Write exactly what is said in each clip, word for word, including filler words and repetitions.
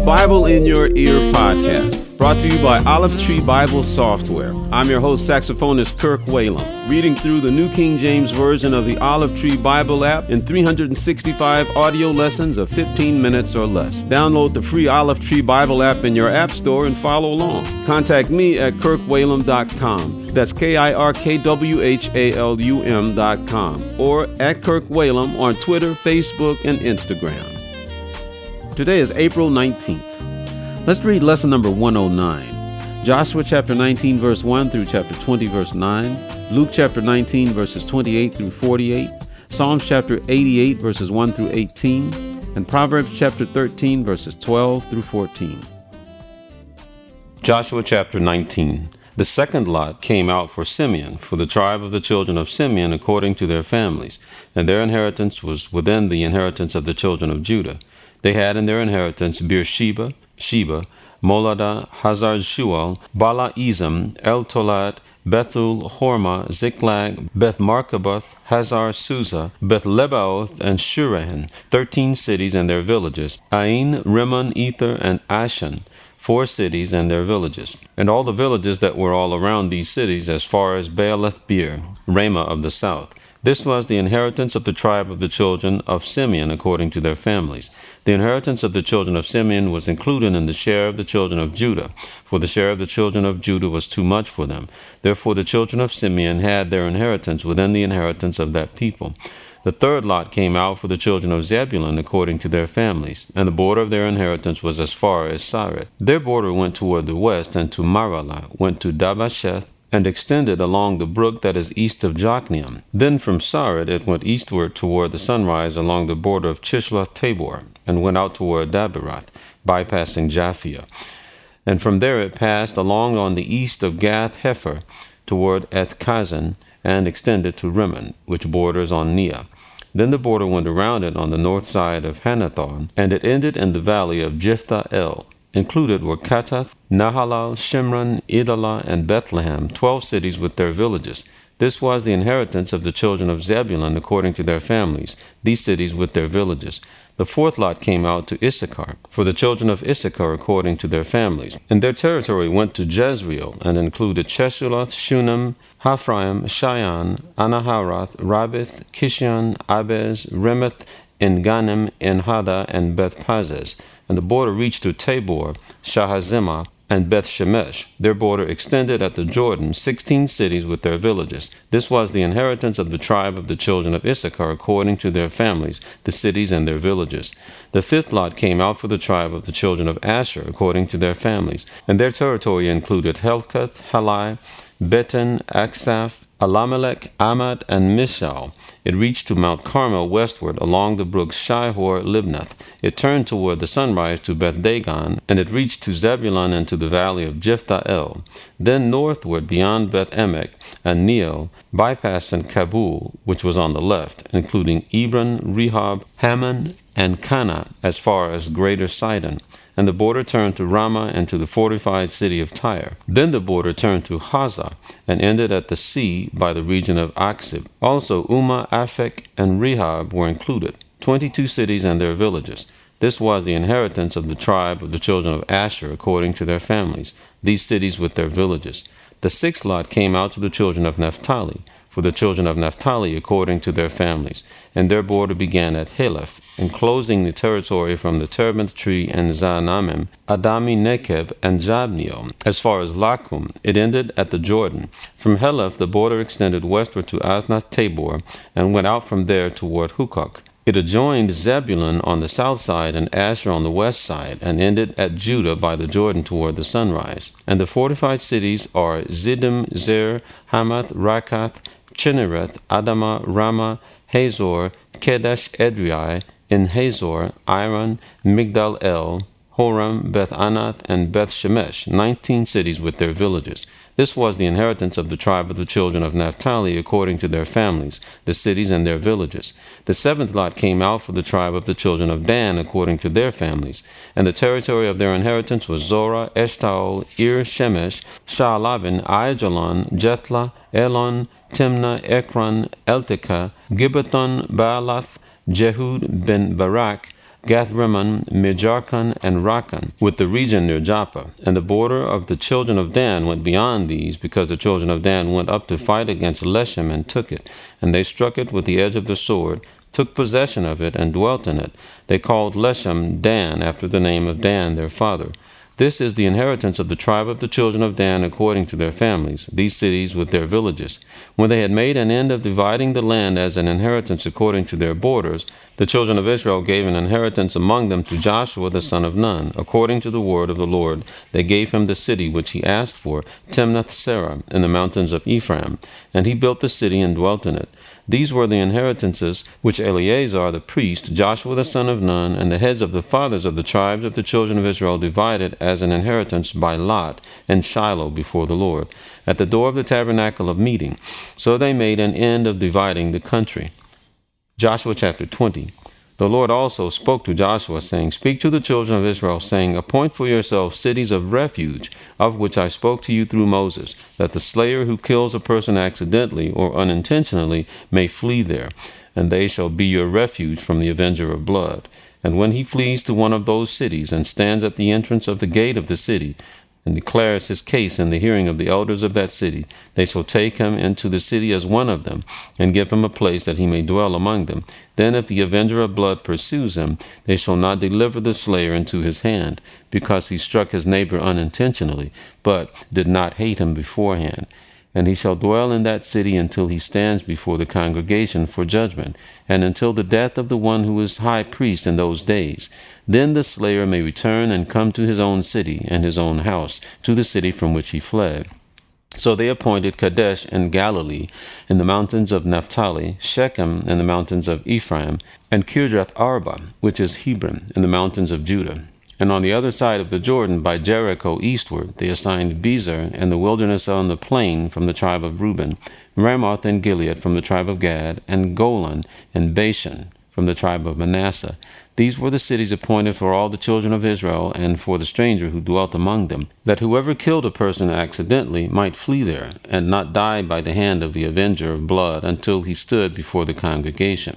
Bible in Your Ear podcast, brought to you by Olive Tree Bible Software. I'm your host, saxophonist Kirk Whalum, reading through the New King James Version of the Olive Tree Bible app in three hundred sixty-five audio lessons of fifteen minutes or less. Download the free Olive Tree Bible app in your app store and follow along. Contact me at kirk whalum dot com. That's K I R K W H A L U M dot com, or at Kirk Whalum on Twitter, Facebook, and Instagram. Today is April nineteenth. Let's read lesson number one oh nine. Joshua chapter nineteen verse one through chapter twenty verse nine. Luke chapter nineteen verses twenty-eight through forty-eight. Psalms chapter eighty-eight verses one through eighteen. And Proverbs chapter thirteen verses twelve through fourteen. Joshua chapter nineteen. The second lot came out for Simeon, for the tribe of the children of Simeon according to their families, and their inheritance was within the inheritance of the children of Judah. They had in their inheritance Beersheba, Sheba, Moladah, Hazar-Shual, Bala-Ezim, El-Tolad, Bethul, Hormah, Ziklag, Beth-Markaboth, Hazar-Susa, Beth-Lebaoth, and Shurahan, thirteen cities and their villages, Ain, Rimmon, Ether, and Ashan, four cities and their villages, and all the villages that were all around these cities as far as Baalath-beer, Ramah of the south. This was the inheritance of the tribe of the children of Simeon according to their families. The inheritance of the children of Simeon was included in the share of the children of Judah, for the share of the children of Judah was too much for them. Therefore the children of Simeon had their inheritance within the inheritance of that people. The third lot came out for the children of Zebulun according to their families, and the border of their inheritance was as far as Sarid. Their border went toward the west, and to Maralah, went to Dabasheth, and extended along the brook that is east of Jokneam. Then from Sarid it went eastward toward the sunrise along the border of Chisloth Tabor, and went out toward Daberath, bypassing Japhia. And from there it passed along on the east of Gath Hefer toward Eth-Kazan, and extended to Rimmon, which borders on Neah. Then the border went around it on the north side of Hanathon, and it ended in the valley of Jephthah-El. Included were Katath, Nahalal, Shimron, Idalah, and Bethlehem, twelve cities with their villages. This was the inheritance of the children of Zebulun according to their families, these cities with their villages. The fourth lot came out to Issachar, for the children of Issachar according to their families. And their territory went to Jezreel, and included Cheshuloth, Shunem, Haphraim, Shayan, Anaharath, Rabith, Kishion, Abez, Remeth, En-Ganim, En-Hada, and Beth-Pazez. And the border reached to Tabor, Shahazimah, and Beth-Shemesh. Their border extended at the Jordan, sixteen cities with their villages. This was the inheritance of the tribe of the children of Issachar according to their families, the cities and their villages. The fifth lot came out for the tribe of the children of Asher according to their families, and their territory included Helkath, Halai, Beten, Aksaph, Alamelech, Amad, and Mishal. It reached to Mount Carmel westward along the brook Shihor-Libnath. It turned toward the sunrise to Beth-Dagon, and it reached to Zebulun and to the valley of Jephthah-El. Then northward beyond Beth-Emek and Neo, bypassing Kabul, which was on the left, including Ebron, Rehob, Hammon, and Cana, as far as Greater Sidon. And the border turned to Ramah and to the fortified city of Tyre. Then the border turned to Hazah, and ended at the sea by the region of Aksib. Also Ummah, Aphek, and Rehob were included, twenty-two cities and their villages. This was the inheritance of the tribe of the children of Asher according to their families, these cities with their villages. The sixth lot came out to the children of Naphtali, for the children of Naphtali according to their families, and their border began at Heleph, enclosing the territory from the terebinth tree and Zaanamim, Adami Nekeb, and Jabneel. As far as Lakum, it ended at the Jordan. From Heleph the border extended westward to Aznath Tabor, and went out from there toward Hukok. It adjoined Zebulun on the south side and Asher on the west side, and ended at Judah by the Jordan toward the sunrise. And the fortified cities are Ziddim, Zer, Hamath, Rakath, Chinnereth, Adamah, Ramah, Hazor, Kedesh Edrei, in Hazor, Iron, Migdal El, Horam, Beth-Anath, and Beth-Shemesh, nineteen cities with their villages. This was the inheritance of the tribe of the children of Naphtali according to their families, the cities and their villages. The seventh lot came out for the tribe of the children of Dan according to their families, and the territory of their inheritance was Zorah, Eshtaol, Ir Shemesh, Shaalabin, Aijalon, Jethlah, Elon, Timnah, Ekron, Eltekah, Gibbethon, Baalath, Jehud ben Barak, Gath-Rimmon, Mejarkon, and Rakkon, with the region near Joppa. And the border of the children of Dan went beyond these, because the children of Dan went up to fight against Leshem and took it. And they struck it with the edge of the sword, took possession of it, and dwelt in it. They called Leshem Dan, after the name of Dan their father. This is the inheritance of the tribe of the children of Dan according to their families, these cities with their villages. When they had made an end of dividing the land as an inheritance according to their borders, the children of Israel gave an inheritance among them to Joshua the son of Nun, according to the word of the Lord. They gave him the city which he asked for, Timnath-Serah, in the mountains of Ephraim. And he built the city and dwelt in it. These were the inheritances which Eleazar the priest, Joshua the son of Nun, and the heads of the fathers of the tribes of the children of Israel divided as an inheritance by lot in Shiloh before the Lord, at the door of the tabernacle of meeting. So they made an end of dividing the country. Joshua chapter twenty. The Lord also spoke to Joshua, saying, Speak to the children of Israel, saying, Appoint for yourselves cities of refuge, of which I spoke to you through Moses, that the slayer who kills a person accidentally or unintentionally may flee there, and they shall be your refuge from the avenger of blood. And when he flees to one of those cities, and stands at the entrance of the gate of the city, and declares his case in the hearing of the elders of that city, they shall take him into the city as one of them, and give him a place that he may dwell among them. Then if the avenger of blood pursues him, they shall not deliver the slayer into his hand, because he struck his neighbor unintentionally, but did not hate him beforehand. And he shall dwell in that city until he stands before the congregation for judgment, and until the death of the one who is high priest in those days. Then the slayer may return and come to his own city and his own house, to the city from which he fled. So they appointed Kadesh in Galilee, in the mountains of Naphtali, Shechem in the mountains of Ephraim, and Kirjath Arba, which is Hebron, in the mountains of Judah. And on the other side of the Jordan, by Jericho eastward, they assigned Bezer and the wilderness on the plain from the tribe of Reuben, Ramoth and Gilead from the tribe of Gad, and Golan and Bashan from the tribe of Manasseh. These were the cities appointed for all the children of Israel and for the stranger who dwelt among them, that whoever killed a person accidentally might flee there, and not die by the hand of the avenger of blood until he stood before the congregation.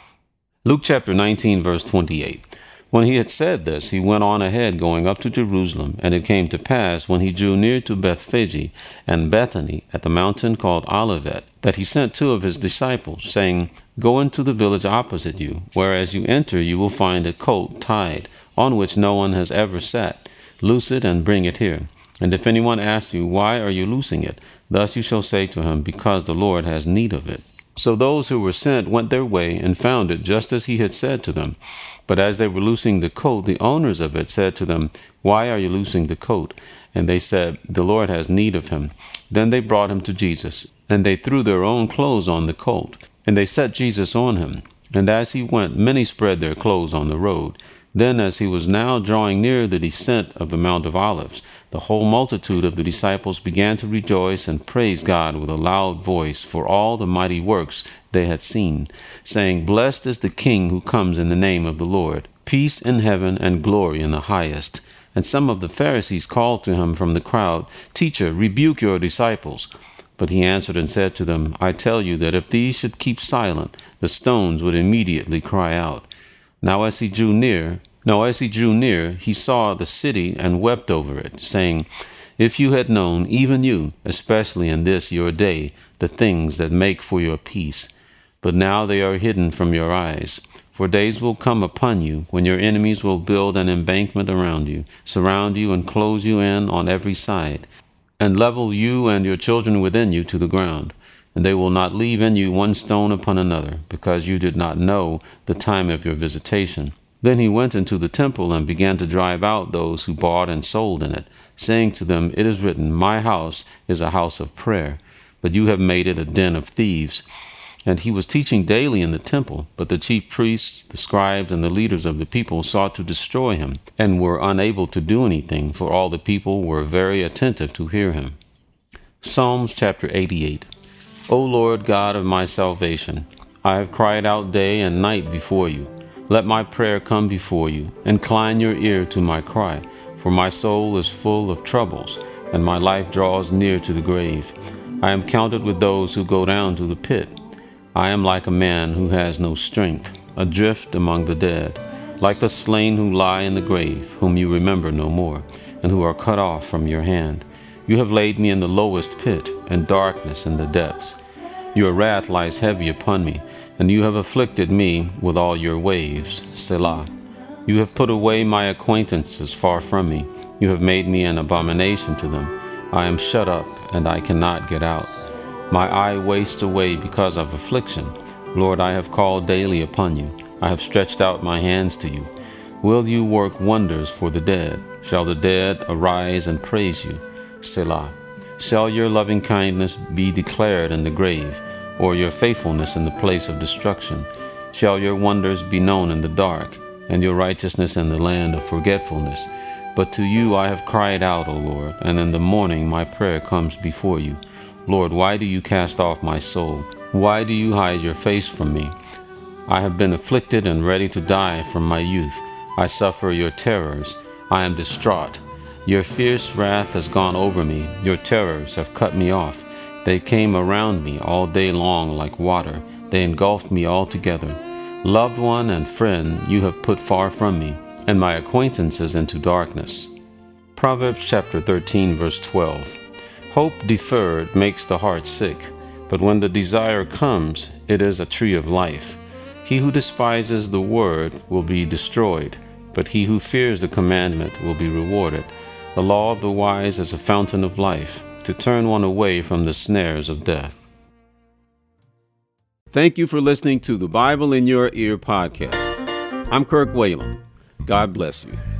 Luke chapter nineteen, verse twenty-eight. When he had said this, he went on ahead, going up to Jerusalem. And it came to pass, when he drew near to Bethphage and Bethany at the mountain called Olivet, that he sent two of his disciples, saying, Go into the village opposite you, where as you enter you will find a colt tied, on which no one has ever sat. Loose it and bring it here. And if anyone asks you, Why are you loosing it? Thus you shall say to him, Because the Lord has need of it. So those who were sent went their way and found it just as he had said to them. But as they were loosing the coat, the owners of it said to them, Why are you loosing the coat? And they said, The Lord has need of him. Then they brought him to Jesus, and they threw their own clothes on the colt, and they set Jesus on him. And as he went, many spread their clothes on the road. Then as he was now drawing near the descent of the Mount of Olives, the whole multitude of the disciples began to rejoice and praise God with a loud voice for all the mighty works they had seen, saying, Blessed is the King who comes in the name of the Lord, peace in heaven and glory in the highest. And some of the Pharisees called to him from the crowd, Teacher, rebuke your disciples. But he answered and said to them, I tell you that if these should keep silent, the stones would immediately cry out. Now as he drew near, now as he drew near, he saw the city and wept over it, saying, If you had known, even you, especially in this your day, the things that make for your peace. But now they are hidden from your eyes. For days will come upon you when your enemies will build an embankment around you, surround you and close you in on every side, and level you and your children within you to the ground. And they will not leave in you one stone upon another, because you did not know the time of your visitation. Then he went into the temple and began to drive out those who bought and sold in it, saying to them, It is written, My house is a house of prayer, but you have made it a den of thieves. And he was teaching daily in the temple, but the chief priests, the scribes, and the leaders of the people sought to destroy him, and were unable to do anything, for all the people were very attentive to hear him. Psalms chapter eighty-eight. O Lord God of my salvation, I have cried out day and night before you. Let my prayer come before you. Incline your ear to my cry, for my soul is full of troubles, and my life draws near to the grave. I am counted with those who go down to the pit. I am like a man who has no strength, adrift among the dead. like the slain who lie in the grave, whom you remember no more, and who are cut off from your hand. You have laid me in the lowest pit, and darkness in the depths. Your wrath lies heavy upon me, and you have afflicted me with all your waves. Selah. You have put away my acquaintances far from me. You have made me an abomination to them. I am shut up, and I cannot get out. My eye wastes away because of affliction. Lord, I have called daily upon you. I have stretched out my hands to you. Will you work wonders for the dead? Shall the dead arise and praise you? Selah. Shall your loving kindness be declared in the grave, or your faithfulness in the place of destruction? Shall your wonders be known in the dark, and your righteousness in the land of forgetfulness? But to you I have cried out, O Lord, and in the morning my prayer comes before you. Lord, why do you cast off my soul? Why do you hide your face from me? I have been afflicted and ready to die from my youth. I suffer your terrors. I am distraught. Your fierce wrath has gone over me. Your terrors have cut me off. They came around me all day long like water. They engulfed me altogether. Loved one and friend you have put far from me, and my acquaintances into darkness. Proverbs chapter thirteen, verse twelve. Hope deferred makes the heart sick, but when the desire comes, it is a tree of life. He who despises the word will be destroyed, but he who fears the commandment will be rewarded. The law of the wise is a fountain of life, to turn one away from the snares of death. Thank you for listening to the Bible in Your Ear podcast. I'm Kirk Whalum. God bless you.